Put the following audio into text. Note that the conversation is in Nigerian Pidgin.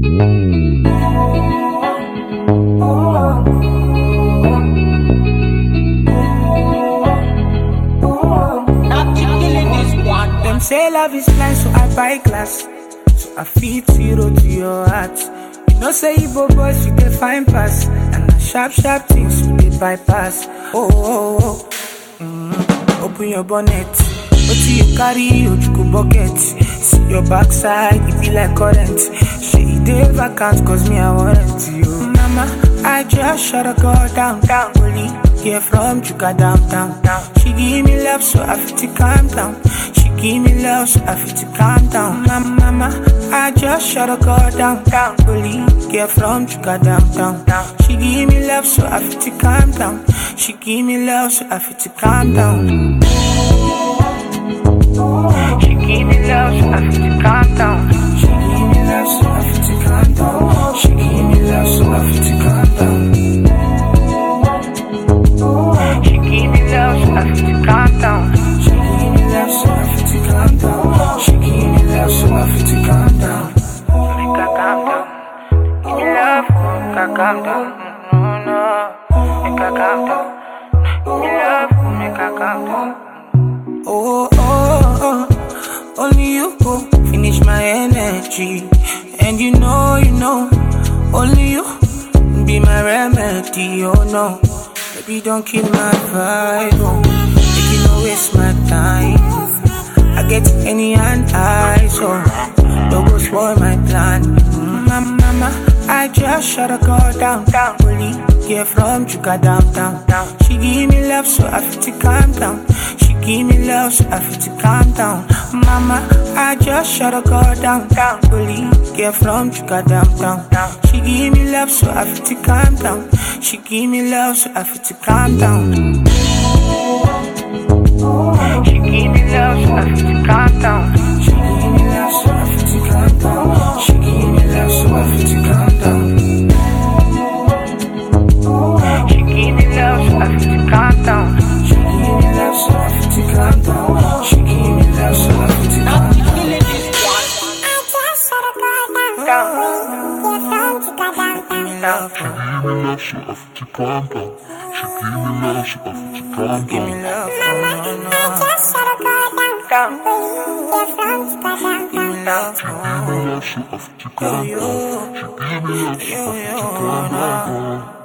Them say love is blind, so I buy glass. So I feed zero to your heart. You know say Igbo boys, you can find pass. And the sharp things you dey bypass. Open your bonnet. What do you carry? You bucket. See your backside, it be like current. She dey vacant, cause me I want you. Mama, I just shut a girl down. Only get from Chuka down. She give me love, so I feel to calm down. She give me love, so I feel to calm down. Mama, I just shut a girl down. Only get from Chuka down. She give me love, so I feel to calm down. She give me love, so I feel to calm down. She give me love, so I feel to calm down. She give me love, so I feel to calm down. She give me love, so I feel to calm down. She give me love, so I feel to calm down. She give me love, so I feel to calm down. She give me love, so I feel to calm down. Make her calm down. Give me love, make her calm down. No, make her calm down. Give me love, make her calm down. Oh, only you go finish my energy. And you know, only you be my remedy, oh no. Baby, don't kill my vibe, oh. Make you no waste my time. I get any and I, so don't go spoil my plan. Mama, I just shut a girl down. Only get from Chuka down. She give me love, so I feel to calm down. She give me love, so I feel to calm down. Mama, I just shut a girl down. Only get from Chuka down. She give me love, so I feel to calm down. She give me love, so I feel to calm down. She give me love, so I feel to calm down. She give me love, so I feel to calm down. She give me love, so I feel to calm down. She give me love, so I feel to calm down. She give me love, so I feel to calm down. She give me love, so I feel to calm down. Love, so I feel to calm down. She give me love, so I feel to calm down. Give me love, Mama, I just shut a girl down. Get from Chuka down. give me love, She give me love, so I feel to calm down.